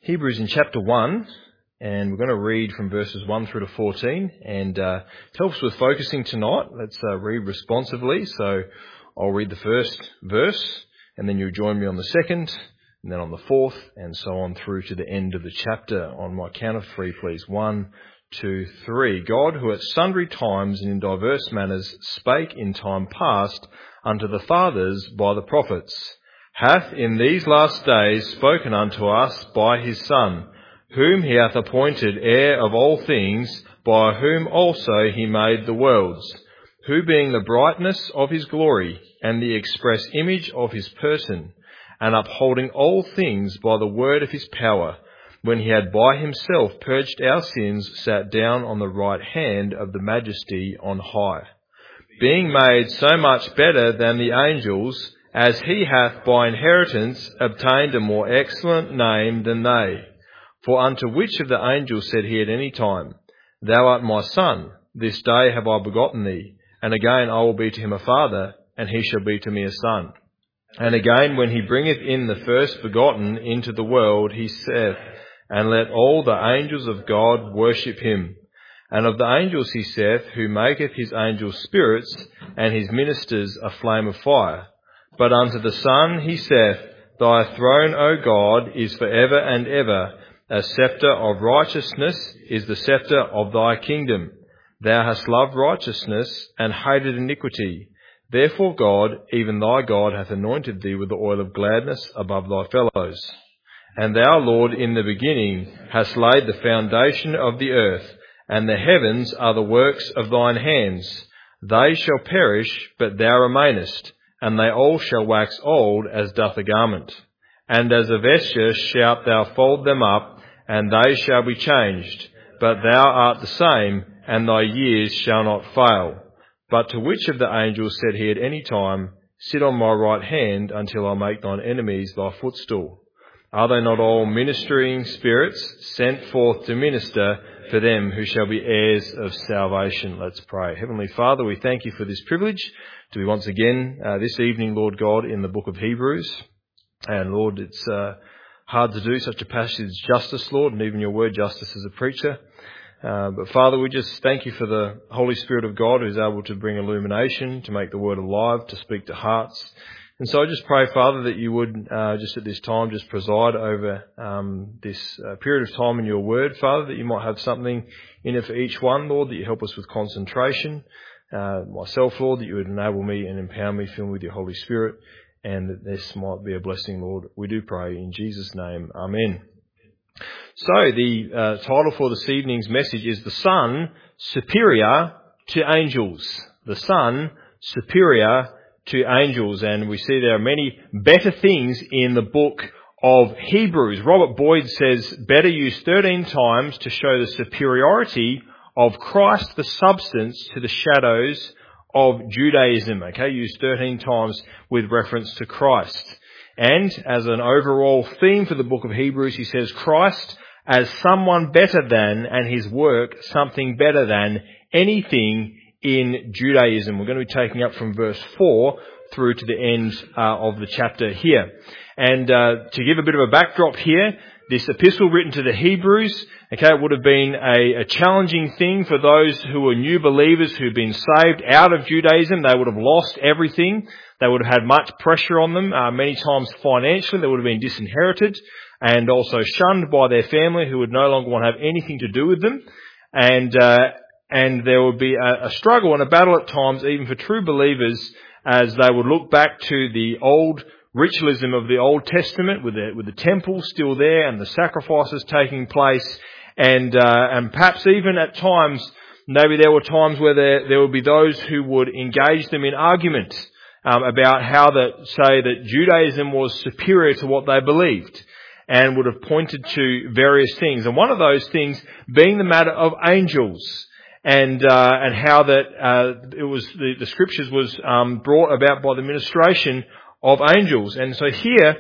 Hebrews in chapter 1, and we're going to read from verses 1 through to 14, and to help us with focusing tonight, let's read responsively. So I'll read the first verse, and then you'll join me on the second, and then on the fourth, and so on through to the end of the chapter. On my count of three, please. 1, 2, 3. God, who at sundry times and in diverse manners spake in time past unto the fathers by the prophets, hath in these last days spoken unto us by his Son, whom he hath appointed heir of all things, by whom also he made the worlds, who being the brightness of his glory, and the express image of his person, and upholding all things by the word of his power, when he had by himself purged our sins, sat down on the right hand of the majesty on high, being made so much better than the angels, as he hath by inheritance obtained a more excellent name than they. For unto which of the angels said he at any time, Thou art my Son, this day have I begotten thee, and again I will be to him a father, and he shall be to me a son. And again, when he bringeth in the first begotten into the world, he saith, And let all the angels of God worship him. And of the angels he saith, Who maketh his angels spirits, and his ministers a flame of fire. But unto the Son he saith, Thy throne, O God, is for ever and ever. A sceptre of righteousness is the sceptre of thy kingdom. Thou hast loved righteousness and hated iniquity. Therefore God, even thy God, hath anointed thee with the oil of gladness above thy fellows. And thou, Lord, in the beginning hast laid the foundation of the earth, and the heavens are the works of thine hands. They shall perish, but thou remainest, and they all shall wax old as doth a garment. And as a vesture shalt thou fold them up, and they shall be changed. But thou art the same, and thy years shall not fail. But to which of the angels said he at any time, Sit on my right hand until I make thine enemies thy footstool? Are they not all ministering spirits sent forth to minister for them who shall be heirs of salvation? Let's pray. Heavenly Father, we thank you for this privilege to be once again this evening, Lord God, in the book of Hebrews. And Lord, it's hard to do such a passage justice, Lord, and even your word justice as a preacher. But Father, we just thank you for the Holy Spirit of God who's able to bring illumination, to make the word alive, to speak to hearts. And so I just pray, Father, that you would just at this time just preside over this period of time in your word, Father, that you might have something in it for each one, Lord, that you help us with concentration. Myself, Lord, that you would enable me and empower me, fill me with your Holy Spirit, and that this might be a blessing, Lord. We do pray in Jesus' name. Amen. So the title for this evening's message is The Son Superior to Angels. The Son Superior to Angels. And we see there are many better things in the book of Hebrews. Robert Boyd says, better used 13 times to show the superiority of Christ the substance to the shadows of Judaism. Okay, used 13 times with reference to Christ. And as an overall theme for the book of Hebrews, he says Christ as someone better than, and his work something better than anything in Judaism. We're going to be taking up from verse 4 through to the end of the chapter here. And to give a bit of a backdrop here, this epistle written to the Hebrews, okay, it would have been a challenging thing for those who were new believers who'd been saved out of Judaism. They would have lost everything. They would have had much pressure on them, many times financially. They would have been disinherited and also shunned by their family, who would no longer want to have anything to do with them. And there would be a struggle and a battle at times, even for true believers, as they would look back to the old ritualism of the Old Testament, with the temple still there and the sacrifices taking place, and perhaps even at times, maybe there were times where there would be those who would engage them in argument about how that Judaism was superior to what they believed, and would have pointed to various things, and one of those things being the matter of angels. And how that it was the scriptures was brought about by the ministration of angels. And so here,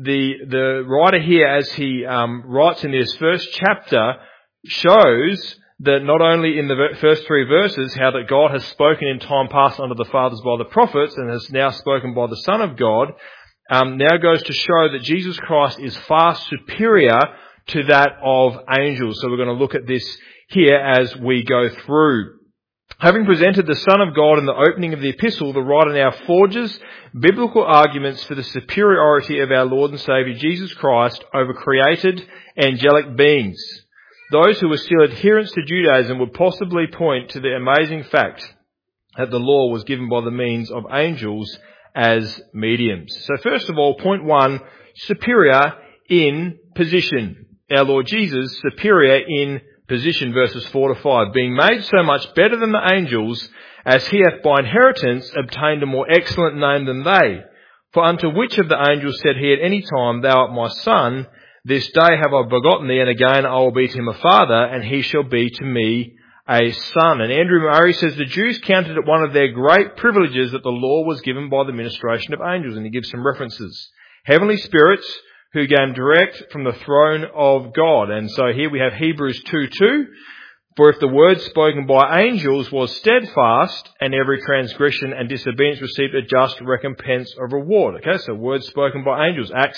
the writer here, as he writes in this first chapter, shows that not only in the first three verses how that God has spoken in time past unto the fathers by the prophets, and has now spoken by the Son of God, now goes to show that Jesus Christ is far superior to that of angels. So we're going to look at this here as we go through. Having presented the Son of God in the opening of the epistle, the writer now forges biblical arguments for the superiority of our Lord and Saviour Jesus Christ over created angelic beings. Those who were still adherents to Judaism would possibly point to the amazing fact that the law was given by the means of angels as mediums. So first of all, point one, superior in position. Our Lord Jesus, superior in position, verses 4 to 5, being made so much better than the angels, as he hath by inheritance obtained a more excellent name than they. For unto which of the angels said he at any time, Thou art my son, this day have I begotten thee, and again I will be to him a father, and he shall be to me a son. And Andrew Murray says the Jews counted it one of their great privileges that the law was given by the ministration of angels, and he gives some references. Heavenly spirits who came direct from the throne of God. And so here we have Hebrews 2:2. For if the word spoken by angels was steadfast, and every transgression and disobedience received a just recompense of reward. Okay, so words spoken by angels. Acts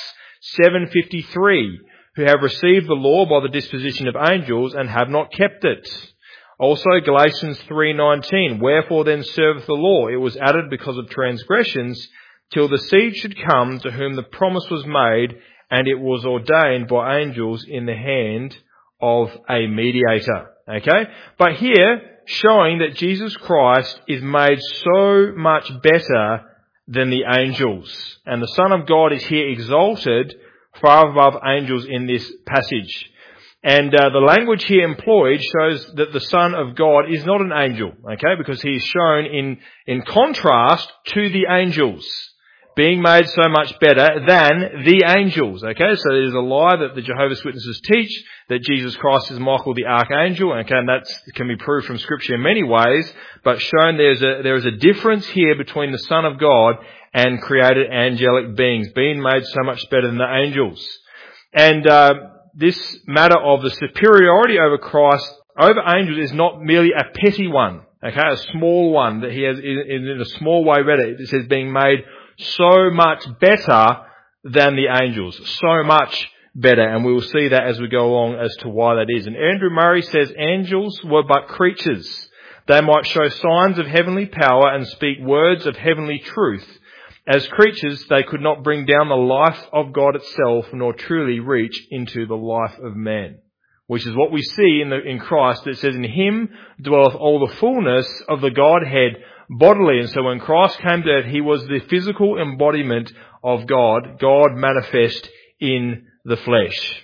7:53, who have received the law by the disposition of angels and have not kept it. Also Galatians 3:19, wherefore then serveth the law? It was added because of transgressions, till the seed should come to whom the promise was made, and it was ordained by angels in the hand of a mediator. Okay? But here, showing that Jesus Christ is made so much better than the angels. And the Son of God is here exalted far above angels in this passage. And the language here employed shows that the Son of God is not an angel, okay? Because he is shown in contrast to the angels, being made so much better than the angels, okay? So there's a lie that the Jehovah's Witnesses teach, that Jesus Christ is Michael the Archangel, okay? And that can be proved from Scripture in many ways, but shown there is a difference here between the Son of God and created angelic beings, being made so much better than the angels. And this matter of the superiority over Christ, over angels, is not merely a petty one, okay? A small one that he has in a small way better. It says being made so much better than the angels. So much better. And we will see that as we go along as to why that is. And Andrew Murray says angels were but creatures. They might show signs of heavenly power and speak words of heavenly truth. As creatures, they could not bring down the life of God itself, nor truly reach into the life of man. Which is what we see in Christ. It says, in him dwelleth all the fullness of the Godhead bodily. And so when Christ came to earth, he was the physical embodiment of God, God manifest in the flesh.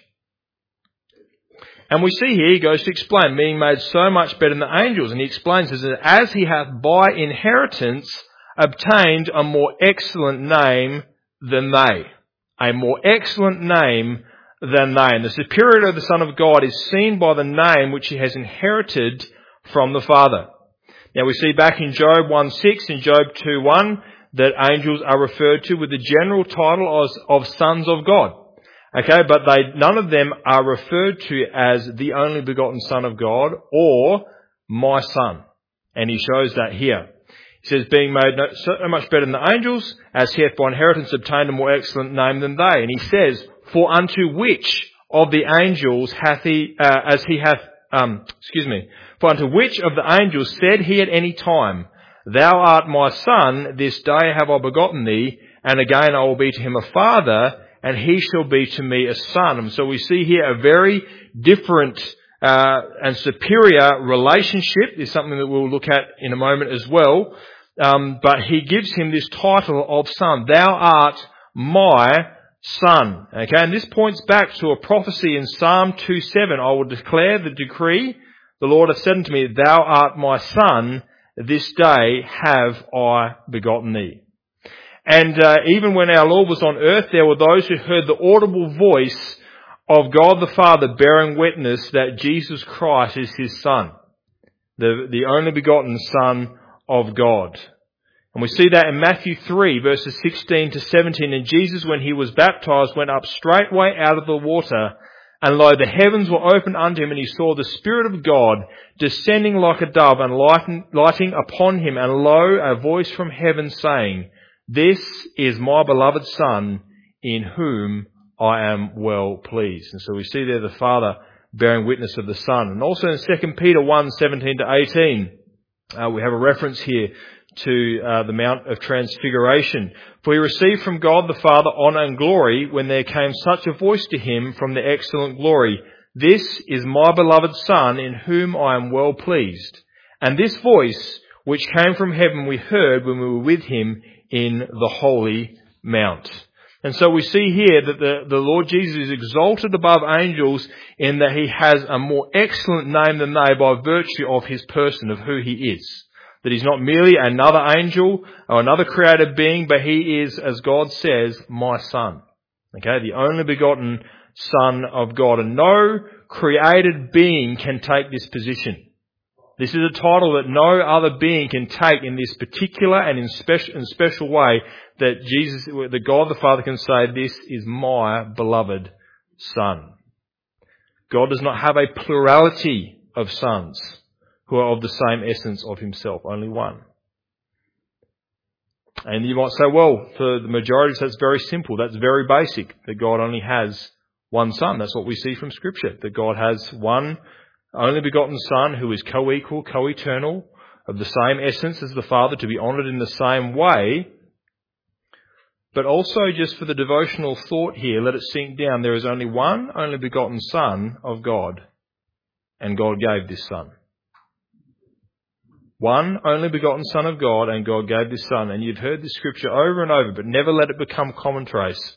And we see here, he goes to explain, being made so much better than the angels. And he explains this, as he hath by inheritance obtained a more excellent name than they. A more excellent name than they. And the superiority of the Son of God is seen by the name which he has inherited from the Father. Now we see back in Job 1:6 and Job 2:1 that angels are referred to with the general title of sons of God. Okay, but none of them are referred to as the only begotten Son of God or my Son. And he shows that here. He says, being made so much better than the angels, as he hath by inheritance obtained a more excellent name than they. And he says, for unto which of the angels hath he, for unto which of the angels said he at any time, Thou art my son, this day have I begotten thee, and again I will be to him a father, and he shall be to me a son. And so we see here a very different and superior relationship. Is something that we'll look at in a moment as well. But he gives him this title of son. Thou art my son. Okay, and this points back to a prophecy in Psalm 2:7. I will declare the decree. The Lord hath said unto me, Thou art my son. This day have I begotten thee. And even when our Lord was on earth, there were those who heard the audible voice of God the Father bearing witness that Jesus Christ is his Son, the only begotten Son of God. And we see that in Matthew 3, verses 16 to 17. And Jesus, when he was baptized, went up straightway out of the water, and lo, the heavens were opened unto him, and he saw the Spirit of God descending like a dove and lighting upon him. And lo, a voice from heaven saying, This is my beloved Son, in whom I am well pleased. And so we see there the Father bearing witness of the Son. And also in 2 Peter 1:17-18, we have a reference here to the Mount of Transfiguration. For he received from God the Father honour and glory when there came such a voice to him from the excellent glory, "This is my beloved Son, in whom I am well pleased." And this voice, which came from heaven, we heard when we were with him in the holy mount. And so we see here that the Lord Jesus is exalted above angels in that he has a more excellent name than they by virtue of his person, of who he is. That he's not merely another angel or another created being, but he is, as God says, my Son. Okay, the only begotten Son of God. And no created being can take this position. This is a title that no other being can take in this particular and in special way, that Jesus, that God the Father can say, "This is my beloved Son." God does not have a plurality of sons who are of the same essence of himself, only one. And you might say, well, for the majority, that's very simple. That's very basic, that God only has one Son. That's what we see from Scripture, that God has one only begotten Son who is co-equal, co-eternal, of the same essence as the Father, to be honoured in the same way. But also, just for the devotional thought here, let it sink down. There is only one only begotten Son of God, and God gave this Son. One only begotten Son of God, and God gave this Son. And you've heard this scripture over and over, but never let it become commonplace.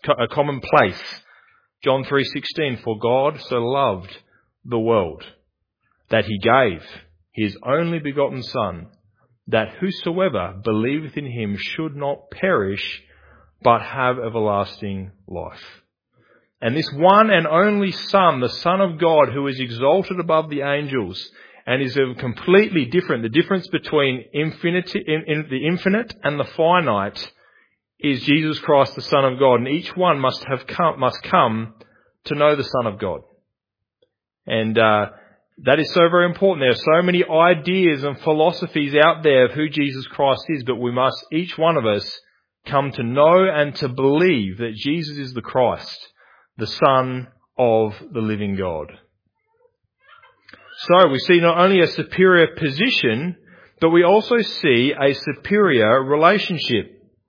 John 3:16, "For God so loved the world, that he gave his only begotten Son, that whosoever believeth in him should not perish, but have everlasting life." And this one and only Son, the Son of God, who is exalted above the angels, and is completely different. The difference between the infinite and the finite is Jesus Christ, the Son of God. And each one must come to know the Son of God. And that is so very important. There are so many ideas and philosophies out there of who Jesus Christ is, but we must, each one of us, come to know and to believe that Jesus is the Christ, the Son of the living God. So we see not only a superior position, but we also see a superior relationship.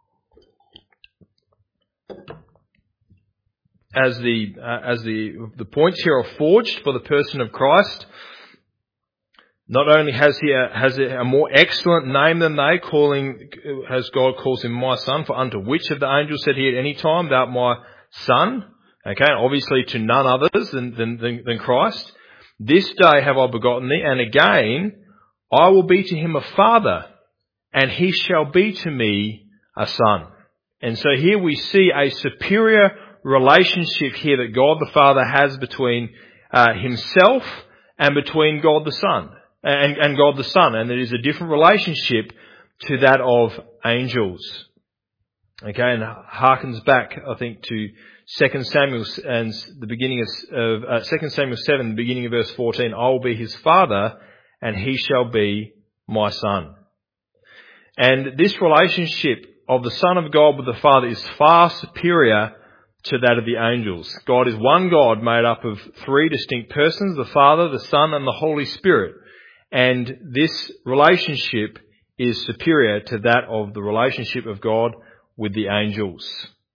As the points here are forged for the person of Christ, not only has he a more excellent name than they, as God calls him my Son, for unto which of the angels said he at any time, "Thou art my Son," okay, obviously to none others than Christ. "This day have I begotten thee, and again I will be to him a father, and he shall be to me a son." And so here we see a superior relationship here that God the Father has between himself and between God the Son, and God the Son. And it is a different relationship to that of angels. Okay, and harkens back, I think, to 2 Samuel and the beginning of 2 Samuel 7, the beginning of verse 14. "I will be his father, and he shall be my son." And this relationship of the Son of God with the Father is far superior to that of the angels. God is one God made up of three distinct persons, the Father, the Son, and the Holy Spirit. And this relationship is superior to that of the relationship of God with the angels.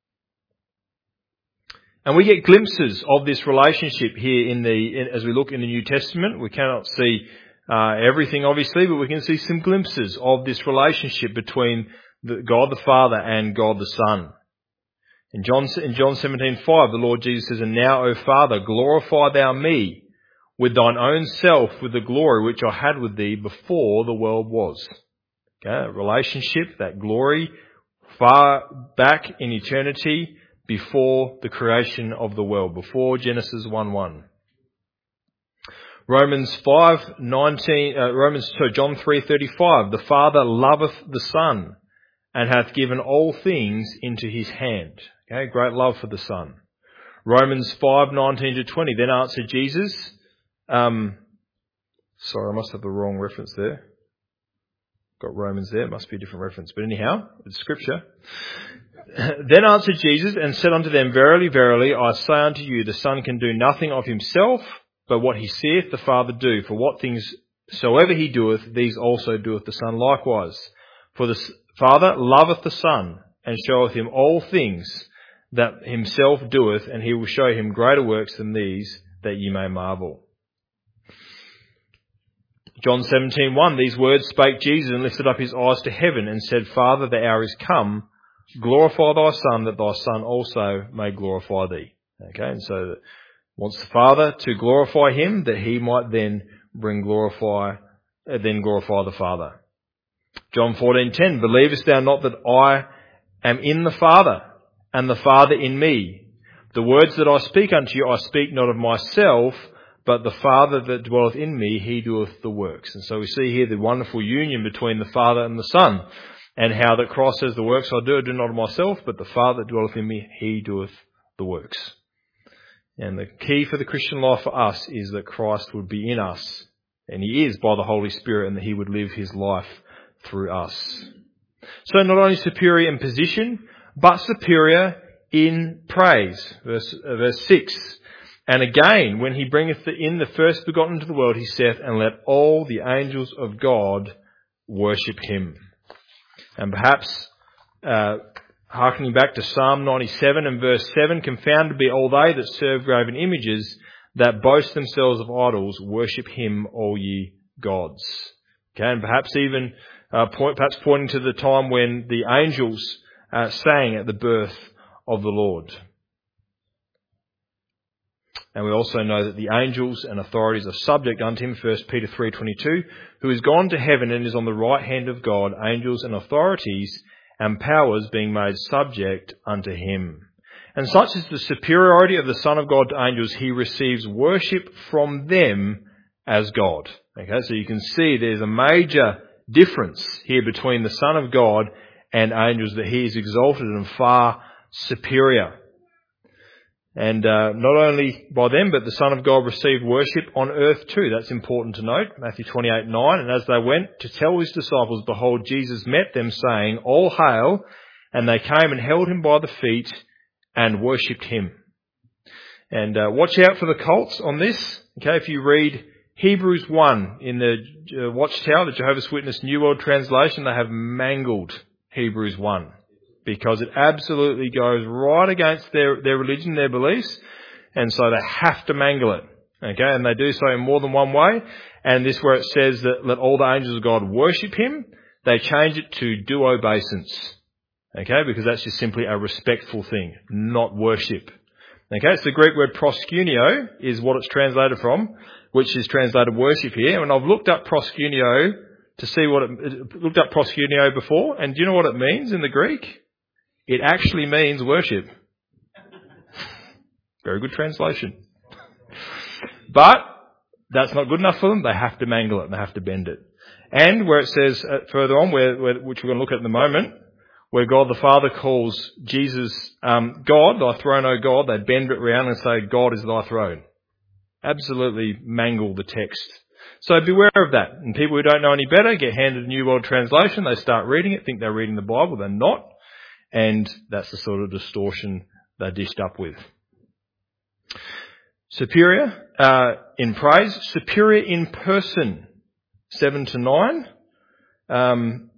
And we get glimpses of this relationship here as we look in the New Testament. We cannot see everything, obviously, but we can see some glimpses of this relationship between God the Father and God the Son. In John 17:5, the Lord Jesus says, "And now, O Father, glorify thou me with thine own self, with the glory which I had with thee before the world was." Okay, that relationship, that glory, far back in eternity, before the creation of the world, before Genesis 1:1. John 3:35, "The Father loveth the Son, and hath given all things into his hand." Okay, great love for the Son. Romans 5:19-20, "Then answered Jesus," sorry, I must have the wrong reference there. got Romans there. It must be a different reference. But anyhow, it's Scripture. Then answered Jesus and said unto them, Verily, verily, I say unto you, the Son can do nothing of himself, but what he seeth the Father do. For what things soever he doeth, these also doeth the Son likewise. For the Father loveth the Son, and showeth him all things that himself doeth, and he will show him greater works than these, that ye may marvel. John 17:1, these words spake Jesus, and lifted up his eyes to heaven, and said, Father, the hour is come. Glorify thy Son, that thy Son also may glorify thee. Okay, and so wants the Father to glorify him, that he might then glorify the Father. John 14:10, believest thou not that I am in the Father, and the Father in me? The words that I speak unto you, I speak not of myself, but the Father that dwelleth in me, he doeth the works. And so we see here the wonderful union between the Father and the Son, and how that Christ says, the works I do not of myself, but the Father that dwelleth in me, he doeth the works. And the key for the Christian life for us is that Christ would be in us, and he is by the Holy Spirit, and that he would live his life through us. So not only superior in position, but superior in praise. Verse 6. And again, when he bringeth in the first begotten into the world, he saith, and let all the angels of God worship him. And perhaps, hearkening back to Psalm 97 and verse 7, confounded be all they that serve graven images, that boast themselves of idols, worship him, all ye gods. Okay, and perhaps even, pointing to the time when the angels sang at the birth of the Lord. And we also know that the angels and authorities are subject unto him, 1 Peter 3:22, who is gone to heaven and is on the right hand of God, angels and authorities and powers being made subject unto him. And such is the superiority of the Son of God to angels, he receives worship from them as God. Okay, so you can see there's a major difference here between the Son of God and angels, that he is exalted and far superior. And not only by them, but the Son of God received worship on earth too. That's important to note. Matthew 28:9. And as they went to tell his disciples, behold, Jesus met them, saying, All hail! And they came and held him by the feet and worshipped him. And watch out for the cults on this. Okay, if you read Hebrews 1 in the Watchtower, the Jehovah's Witness New World Translation, they have mangled Hebrews 1. Because it absolutely goes right against their religion, their beliefs, and so they have to mangle it. Okay, and they do so in more than one way. And this, where it says that let all the angels of God worship him, they change it to do obeisance. Okay, because that's just simply a respectful thing, not worship. Okay, so the Greek word proskuneo is what it's translated from, which is translated worship here. And I've looked up proskuneo to see looked up proskuneo before, and do you know what it means in the Greek? It actually means worship. Very good translation. But that's not good enough for them. They have to mangle it and they have to bend it. And where it says further on, which we're going to look at in a moment, where God the Father calls Jesus God, thy throne, O God, they bend it round and say, God is thy throne. Absolutely mangle the text. So beware of that. And people who don't know any better get handed a New World Translation. They start reading it, think they're reading the Bible. They're not. And that's the sort of distortion they're dished up with. Superior in praise, superior in person, 7-9. And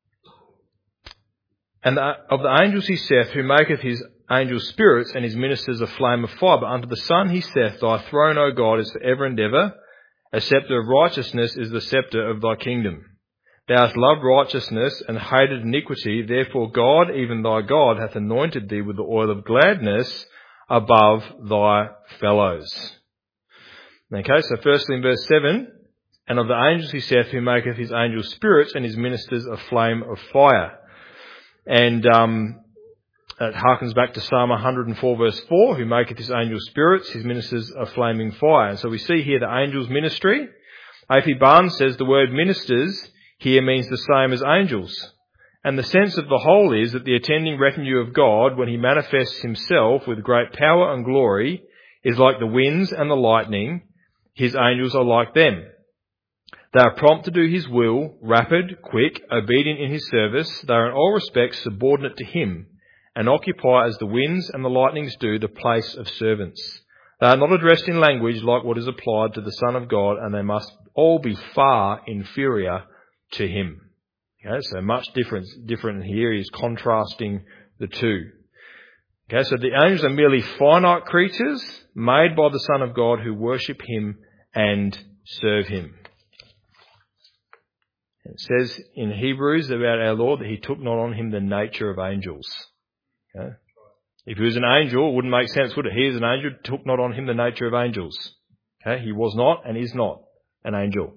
of the angels he saith, who maketh his angels spirits and his ministers a flame of fire. But unto the Son he saith, Thy throne, O God, is for ever and ever. A sceptre of righteousness is the sceptre of thy kingdom. Thou hast loved righteousness and hated iniquity. Therefore God, even thy God, hath anointed thee with the oil of gladness above thy fellows. Okay, so firstly in verse 7, and of the angels he saith, who maketh his angels spirits and his ministers a flame of fire. And it harkens back to Psalm 104 verse 4, who maketh his angels spirits, his ministers a flaming fire. And so we see here the angels' ministry. A.P. Barnes says the word ministers here means the same as angels. And the sense of the whole is that the attending retinue of God, when he manifests himself with great power and glory, is like the winds and the lightning. His angels are like them. They are prompt to do his will, rapid, quick, obedient in his service. They are in all respects subordinate to him, and occupy as the winds and the lightnings do the place of servants. They are not addressed in language like what is applied to the Son of God, and they must all be far inferior to him. Okay, so much different here. He's contrasting the two. Okay, so the angels are merely finite creatures made by the Son of God who worship him and serve him. It says in Hebrews about our Lord that he took not on him the nature of angels. Okay? If he was an angel, it wouldn't make sense, would it? He is an angel, took not on him the nature of angels. Okay? He was not and is not an angel.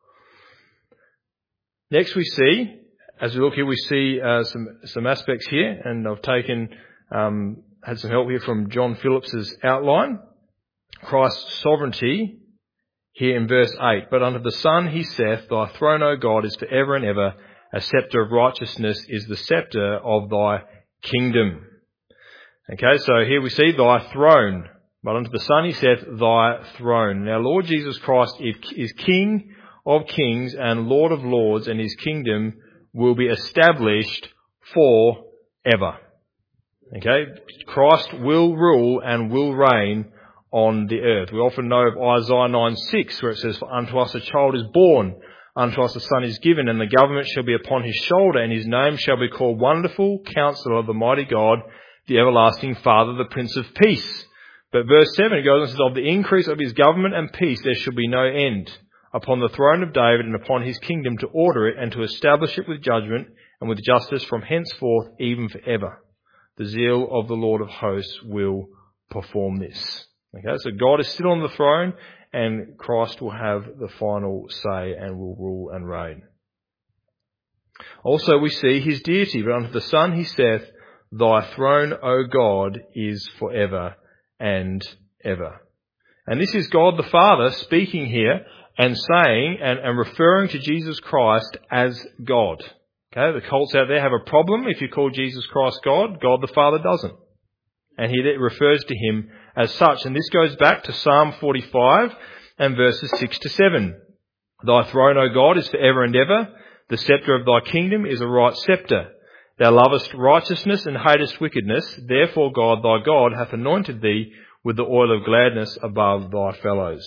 Next we see, as we look here, we see some aspects here, and I've had some help here from John Phillips's outline. Christ's sovereignty here in verse 8. But unto the Son he saith, Thy throne, O God, is for ever and ever. A sceptre of righteousness is the sceptre of thy kingdom. Okay, so here we see thy throne. But unto the Son he saith, Thy throne. Now Lord Jesus Christ is King of kings and Lord of lords, and his kingdom will be established forever. Okay, Christ will rule and will reign on the earth. We often know of Isaiah 9:6, where it says, For unto us a child is born, unto us a son is given, and the government shall be upon his shoulder, and his name shall be called Wonderful, Counselor, the Mighty God, the Everlasting Father, the Prince of Peace. But verse 7, it goes and says, Of the increase of his government and peace there shall be no end, upon the throne of David and upon his kingdom, to order it and to establish it with judgment and with justice from henceforth even forever. The zeal of the Lord of hosts will perform this. Okay, so God is still on the throne, and Christ will have the final say and will rule and reign. Also we see his deity, but unto the Son he saith, Thy throne, O God, is forever and ever. And this is God the Father speaking here and saying and referring to Jesus Christ as God. Okay, the cults out there have a problem if you call Jesus Christ God. God the Father doesn't. And he refers to him as such. And this goes back to Psalm 45 and verses 6 to 7. Thy throne, O God, is for ever and ever. The sceptre of thy kingdom is a right sceptre. Thou lovest righteousness and hatest wickedness. Therefore God, thy God, hath anointed thee with the oil of gladness above thy fellows.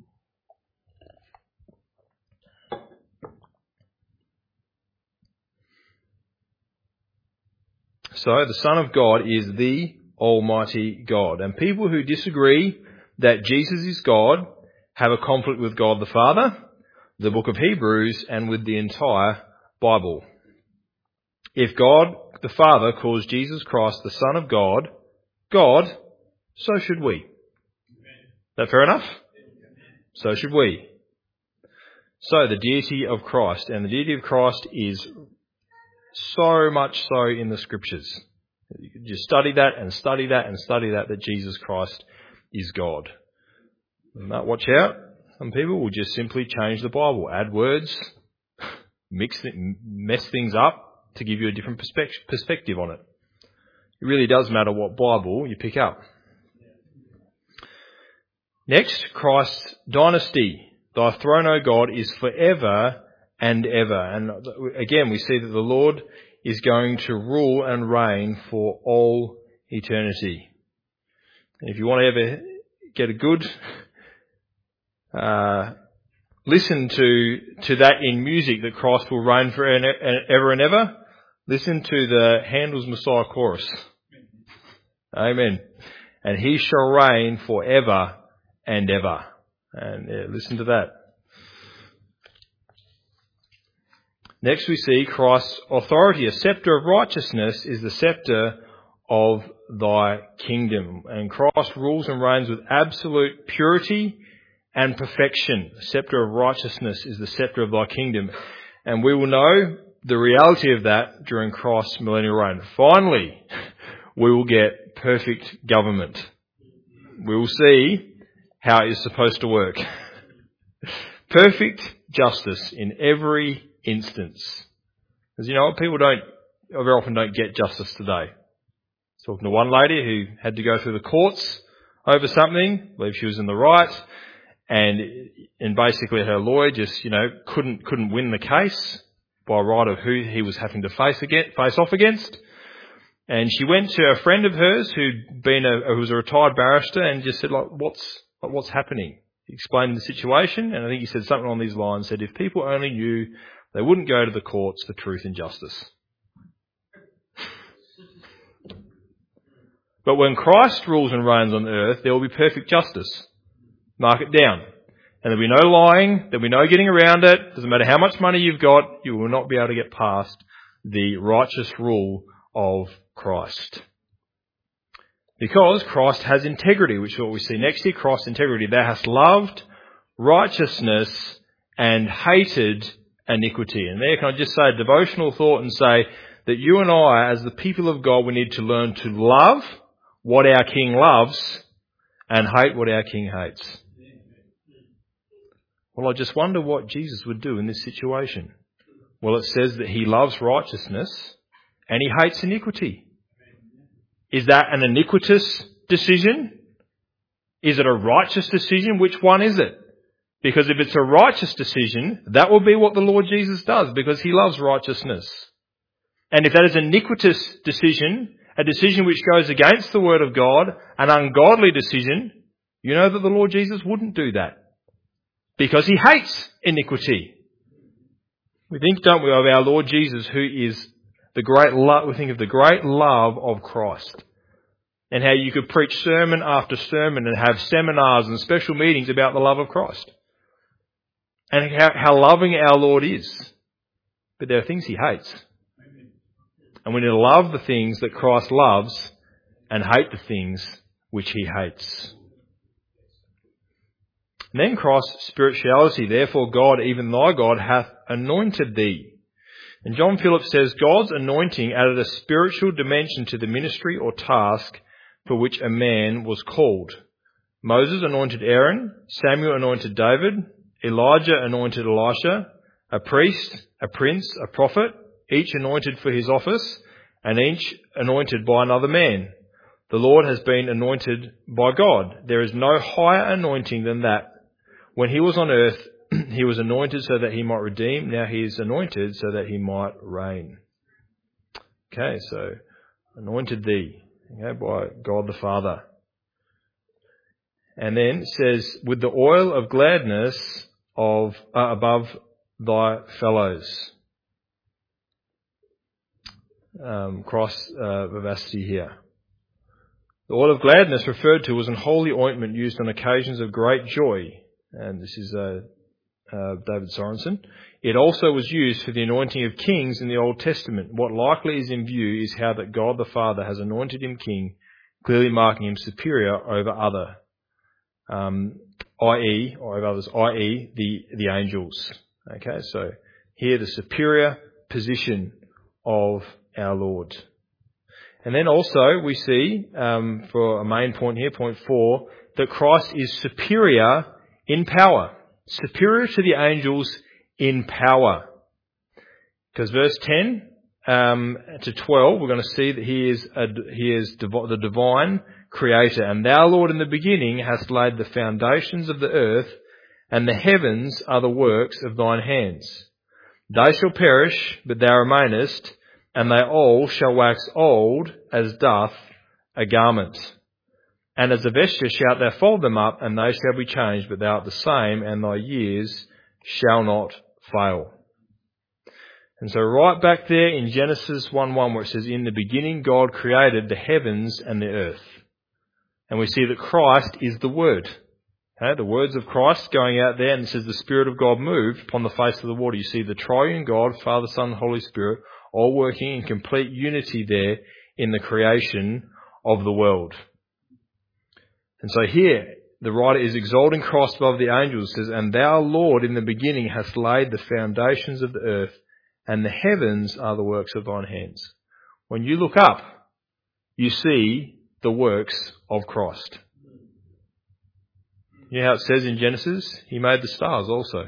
So the Son of God is the Almighty God. And people who disagree that Jesus is God have a conflict with God the Father, the book of Hebrews, and with the entire Bible. If God the Father calls Jesus Christ the Son of God, God, so should we. Is that fair enough? So should we. So the deity of Christ, and the deity of Christ is so much so in the Scriptures. You can just study that and study that and study that Jesus Christ is God. But watch out. Some people will just simply change the Bible, add words, mess things up to give you a different perspective on it. It really does matter what Bible you pick up. Next, Christ's dynasty. Thy throne, O God, is forever and ever. And again, we see that the Lord is going to rule and reign for all eternity. And if you want to ever get a good listen to that in music, that Christ will reign for ever and ever, listen to the Handel's Messiah chorus. Amen. And he shall reign forever and ever. And listen to that. Next we see Christ's authority. A sceptre of righteousness is the sceptre of thy kingdom. And Christ rules and reigns with absolute purity and perfection. The sceptre of righteousness is the sceptre of thy kingdom. And we will know the reality of that during Christ's millennial reign. Finally, we will get perfect government. We will see how it is supposed to work. Perfect justice in every instance. Because you know what? People very often don't get justice today. I was talking to one lady who had to go through the courts over something. I believe she was in the right. and basically her lawyer just, couldn't win the case by right of who he was having to face off against. And she went to a friend of hers who was a retired barrister and just said, what's happening? He explained the situation, and I think he said something along these lines, said, if people only knew, they wouldn't go to the courts for truth and justice. But when Christ rules and reigns on earth, there will be perfect justice. Mark it down. And there'll be no lying, there'll be no getting around it. Doesn't matter how much money you've got, you will not be able to get past the righteous rule of Christ. Because Christ has integrity, which is what we see next here, Christ's integrity. Thou hast loved righteousness and hated iniquity. And there, can I just say a devotional thought and say that you and I, as the people of God, we need to learn to love what our King loves and hate what our King hates. Well, I just wonder what Jesus would do in this situation. Well, it says that he loves righteousness and he hates iniquity. Is that an iniquitous decision? Is it a righteous decision? Which one is it? Because if it's a righteous decision, that will be what the Lord Jesus does, because he loves righteousness. And if that is an iniquitous decision, a decision which goes against the word of God, an ungodly decision, you know that the Lord Jesus wouldn't do that, because he hates iniquity. We think, don't we, of our Lord Jesus, who is the great love. We think of the great love of Christ, and how you could preach sermon after sermon and have seminars and special meetings about the love of Christ, and how loving our Lord is. But there are things he hates. And we need to love the things that Christ loves and hate the things which he hates. And then Christ's spirituality. Therefore God, even thy God, hath anointed thee. And John Phillips says, God's anointing added a spiritual dimension to the ministry or task for which a man was called. Moses anointed Aaron, Samuel anointed David, Elijah anointed Elisha, a priest, a prince, a prophet, each anointed for his office, and each anointed by another man. The Lord has been anointed by God. There is no higher anointing than that. When he was on earth, he was anointed so that he might redeem. Now he is anointed so that he might reign. Okay, so anointed thee, by God the Father. And then it says, with the oil of gladness above thy fellows. Cross vivacity here. The oil of gladness referred to was an holy ointment used on occasions of great joy. And this is David Sorensen. It also was used for the anointing of kings in the Old Testament. What likely is in view is how that God the Father has anointed him king, clearly marking him superior over other, i.e., or over others, i.e., the angels. Okay, so here the superior position of our Lord. And then also we see, for a main point here, point 4, that Christ is superior in power. Superior to the angels in power. Because verse 10 to 12, we're going to see that he is the divine creator. And thou, Lord, in the beginning hast laid the foundations of the earth, and the heavens are the works of thine hands. They shall perish, but thou remainest, and they all shall wax old as doth a garment. And as a vesture shalt thou fold them up, and they shall be changed, but thou art the same, and thy years shall not fail. And so right back there in Genesis 1:1, where it says, in the beginning God created the heavens and the earth. And we see that Christ is the Word. Okay, the words of Christ going out there, and it says the Spirit of God moved upon the face of the water. You see the triune God, Father, Son, Holy Spirit, all working in complete unity there in the creation of the world. And so here, the writer is exalting Christ above the angels. It says, and thou, Lord, in the beginning hast laid the foundations of the earth, and the heavens are the works of thine hands. When you look up, you see the works of Christ. You know how it says in Genesis? He made the stars also.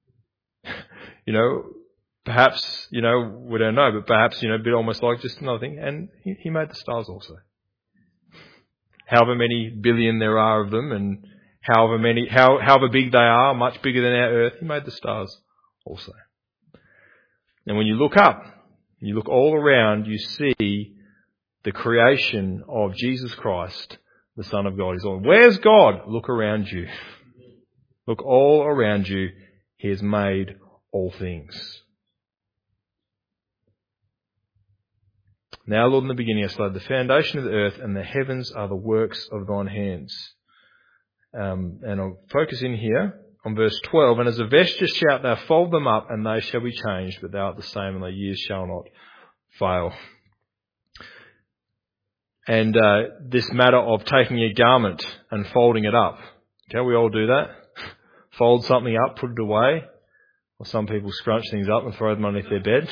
Perhaps, we don't know, but perhaps, a bit almost like just another thing. And he made the stars also. However many billion there are of them, and however big they are, much bigger than our earth. He made the stars also. And when you look up, you look all around, you see the creation of Jesus Christ, the Son of God. He's all, where's God? Look around you. Look all around you. He has made all things. Now, Lord, in the beginning hast laid the foundation of the earth, and the heavens are the works of thine hands. And I'll focus in here on verse 12. And as a vesture shalt thou fold them up, and they shall be changed, but thou art the same, and thy years shall not fail. And this matter of taking a garment and folding it up. Okay, we all do that. Fold something up, put it away. Or some people scrunch things up and throw them underneath their bed.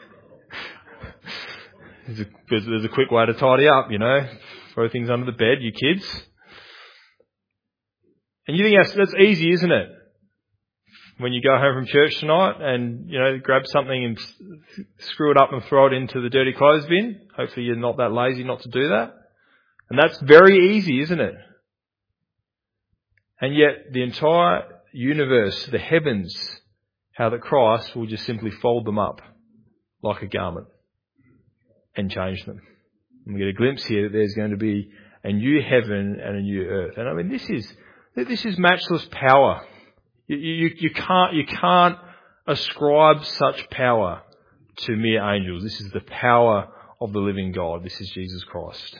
There's a quick way to tidy up, Throw things under the bed, you kids. And you think that's easy, isn't it? When you go home from church tonight and, grab something and screw it up and throw it into the dirty clothes bin. Hopefully you're not that lazy not to do that. And that's very easy, isn't it? And yet the entire universe, the heavens, how that Christ will just simply fold them up like a garment and change them. And we get a glimpse here that there's going to be a new heaven and a new earth. And I mean, this is matchless power. You can't ascribe such power to mere angels. This is the power of the living God. This is Jesus Christ.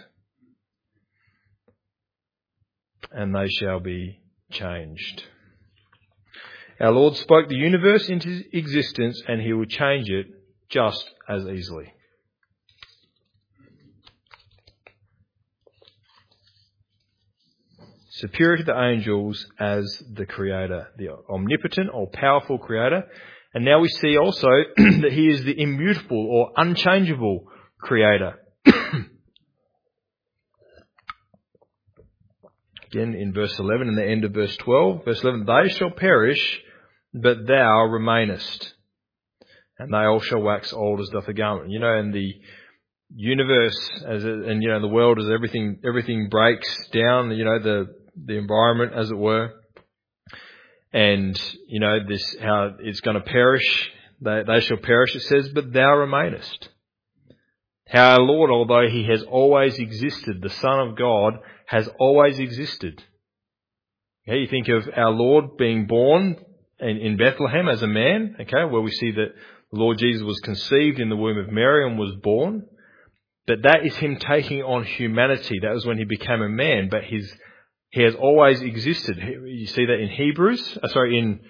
And they shall be changed. Our Lord spoke the universe into existence, and he will change it just as easily. Superior to the angels as the creator, the omnipotent or powerful creator. And now we see also that he is the immutable or unchangeable creator. Again, in verse 11 and the end of verse 12. Verse 11, they shall perish, but thou remainest. And they all shall wax old as doth a garment. And the universe the world, as everything breaks down, the environment, as it were. And, this, how it's going to perish. They shall perish, it says, but thou remainest. How our Lord, although he has always existed, the Son of God has always existed. Okay, you think of our Lord being born in Bethlehem as a man, where we see that the Lord Jesus was conceived in the womb of Mary and was born. But that is him taking on humanity. That was when he became a man, but he has always existed. You see that in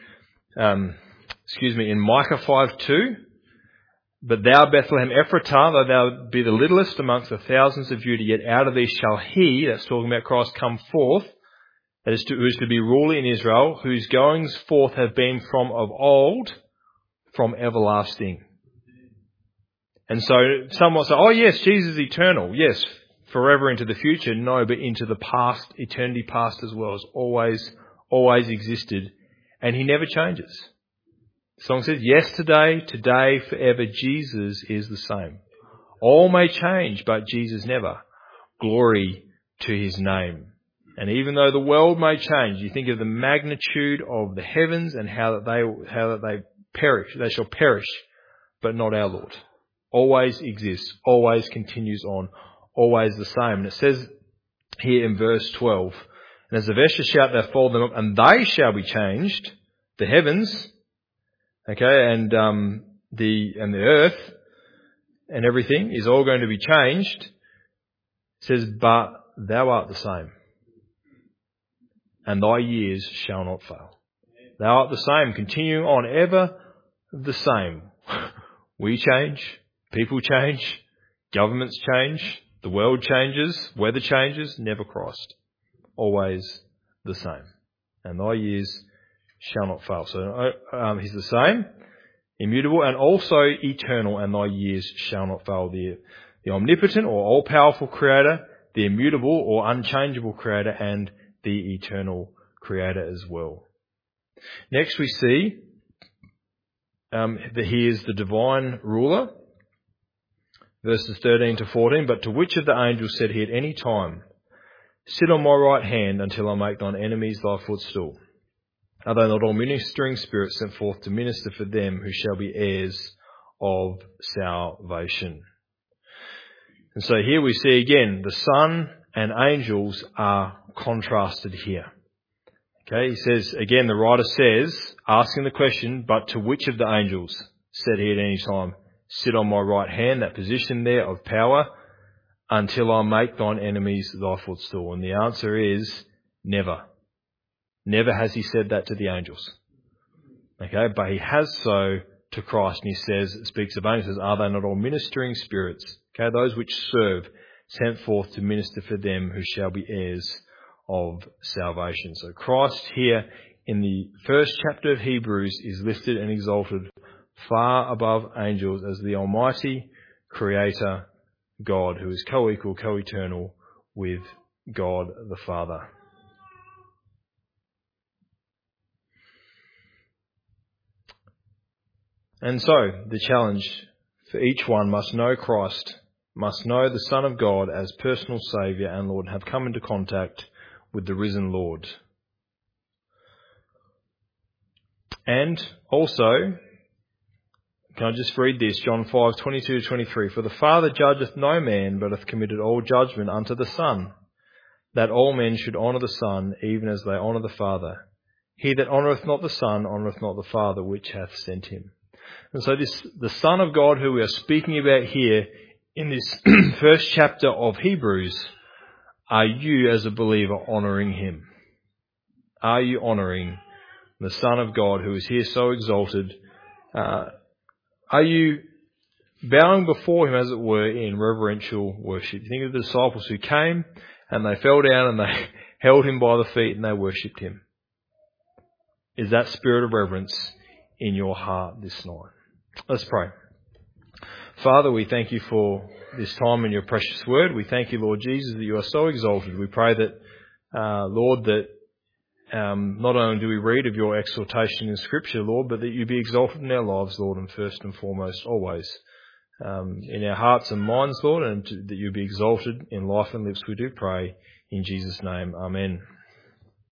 in Micah 5:2. But thou, Bethlehem Ephratah, though thou be the littlest amongst the thousands of Judah, yet out of thee shall he, that's talking about Christ, come forth, who is to be ruler in Israel, whose goings forth have been from of old, from everlasting. And so some will say, oh yes, Jesus is eternal. Yes, forever into the future. No, but into the past, eternity past as well, has always existed. And he never changes. The song says, yesterday, today, forever, Jesus is the same. All may change, but Jesus never. Glory to his name. And even though the world may change, you think of the magnitude of the heavens and how that they perish. They shall perish, but not our Lord. Always exists, always continues on, always the same. And it says here in verse 12, and as the vesture shalt thou fold them up, and they shall be changed, the heavens, and the earth and everything is all going to be changed. It says, but thou art the same, and thy years shall not fail. Thou art the same, continuing on, ever the same. We change, people change, governments change, the world changes, weather changes, never Christ. Always the same. And thy years shall not fail. So he's the same, immutable, and also eternal, and thy years shall not fail. The omnipotent or all-powerful creator, the immutable or unchangeable creator, and the eternal creator as well. Next we see that he is the divine ruler. Verses 13 to 14, but to which of the angels said he at any time, Sit on my right hand until I make thine enemies thy footstool. Are they not all ministering spirits sent forth to minister for them who shall be heirs of salvation? And so here we see again the Son and angels are contrasted here. Okay, he says, again, the writer says, asking the question, but to which of the angels said he at any time, sit on my right hand, that position there of power, until I make thine enemies thy footstool? And the answer is never. Never has he said that to the angels. Okay, but he has so to Christ, and he says, speaks of angels, says, are they not all ministering spirits? Okay, those which serve, sent forth to minister for them who shall be heirs of salvation. So Christ here in the first chapter of Hebrews is lifted and exalted far above angels as the Almighty Creator God, who is co-equal, co-eternal with God the Father. And so, the challenge for each one must know Christ, must know the Son of God as personal Saviour and Lord, have come into contact with the risen Lord. And also, can I just read this? John 5:22-23. For the Father judgeth no man, but hath committed all judgment unto the Son, that all men should honour the Son, even as they honour the Father. He that honoureth not the Son honoureth not the Father which hath sent him. And so the Son of God who we are speaking about here in this first chapter of Hebrews, are you as a believer honouring him? Are you honouring the Son of God who is here so exalted? Are you bowing before him, as it were, in reverential worship? You think of the disciples who came and they fell down and they held him by the feet and they worshipped him. Is that spirit of reverence in your heart this night? Let's pray. Father, we thank you for this time in your precious word. We thank you, Lord Jesus, that you are so exalted. We pray that, Lord, that not only do we read of your exaltation in Scripture, Lord, but that you be exalted in our lives, Lord, and first and foremost, always, in our hearts and minds, Lord, and that you be exalted in life and lips, we do pray. In Jesus' name, amen.